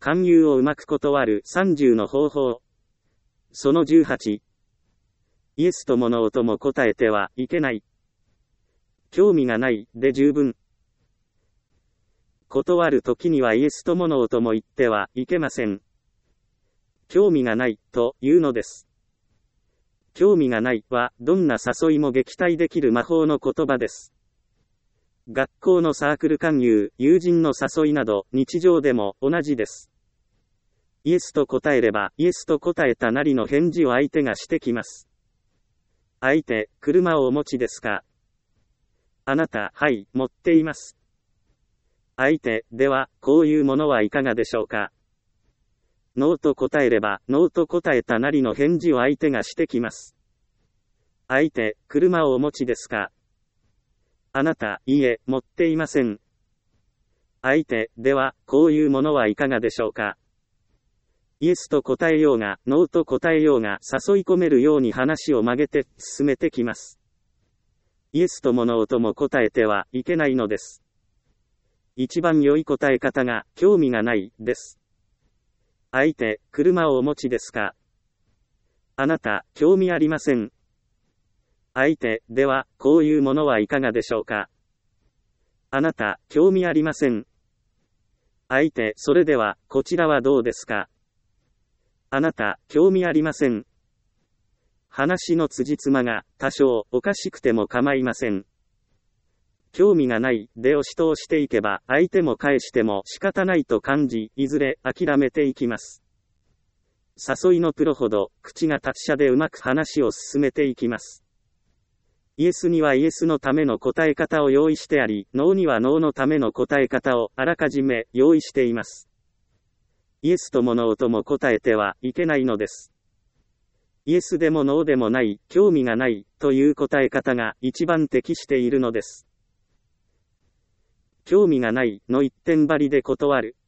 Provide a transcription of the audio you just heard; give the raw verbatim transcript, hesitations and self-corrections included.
勧誘をうまく断るさんじゅうの方法。そのじゅうはち。イエスともノーとも答えてはいけない。興味がないで十分。断るときにはイエスともノーとも言ってはいけません。興味がないというのです。興味がないはどんな誘いも撃退できる魔法の言葉です。学校のサークル勧誘、友人の誘いなど日常でも同じです。イエスと答えればイエスと答えたなりの返事を相手がしてきます。相手、車をお持ちですか？あなた、はい、持っています。相手、では、こういうものはいかがでしょうか？ノーと答えれば、ノーと答えたなりの返事を相手がしてきます。相手、車をお持ちですか？あなた、いいえ、持っていません。相手、では、こういうものはいかがでしょうか？イエスと答えようが、ノーと答えようが、誘い込めるように話を曲げて、進めてきます。イエスともノーとも答えてはいけないのです。一番良い答え方が、興味がない、です。相手、車をお持ちですか？あなた、興味ありません。相手、では、こういうものはいかがでしょうか？あなた、興味ありません。相手、それでは、こちらはどうですか？あなた、興味ありません。話の辻褄が、多少、おかしくても構いません。興味がない、で押し通していけば、相手も返しても仕方ないと感じ、いずれ、諦めていきます。誘いのプロほど、口が達者でうまく話を進めていきます。イエスにはイエスのための答え方を用意してあり、ノーにはノーのための答え方を、あらかじめ、用意しています。イエスともノーとも答えてはいけないのです。イエスでもノーでもない、興味がない、という答え方が一番適しているのです。興味がない、の一点張りで断る。